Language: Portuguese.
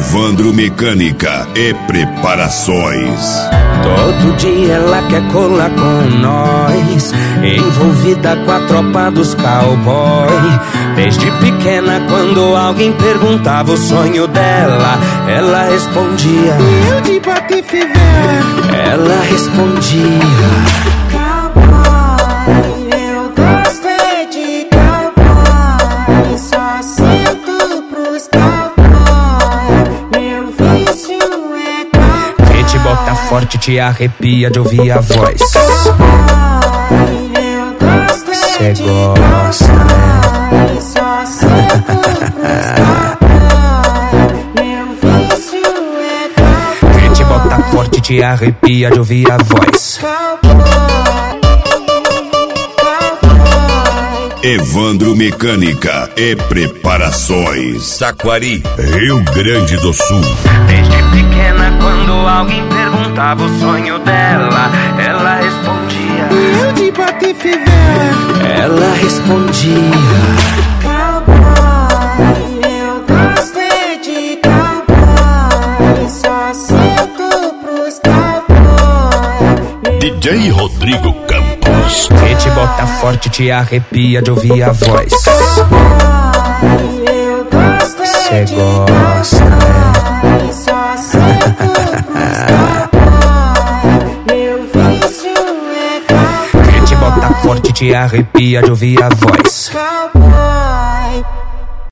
Evandro Mecânica e Preparações. Todo dia ela quer colar com nós, envolvida com a tropa dos cowboy. Desde pequena, quando alguém perguntava o sonho dela, ela respondia: eu de Patife Velho. Ela respondia: cowboy, eu gosto é de cowboy, só sinto pros cowboy, meu vício é cowboy. Quem te bota forte te arrepia de ouvir a voz. Eu gosto Cê é de gosta, cowboy, só sinto pros cowboy, meu vício é cowboy. Quem te bota forte te arrepia de ouvir a voz. Evandro Mecânica e Preparações. Taquari, Rio Grande do Sul. Desde pequena, quando alguém perguntava o sonho dela, ela respondia: eu de Patife Velho. Ela respondia: cowboy, eu gosto é de cowboy, só sinto pros cowboy. DJ Rodrigo Campos. quem te bota forte te arrepia de ouvir a voz. Eu gosto Cê é de gosta, cowboy, só sinto pros cowboy, meu vício é cowboy. quem te bota forte te arrepia de ouvir a voz. Cowboy.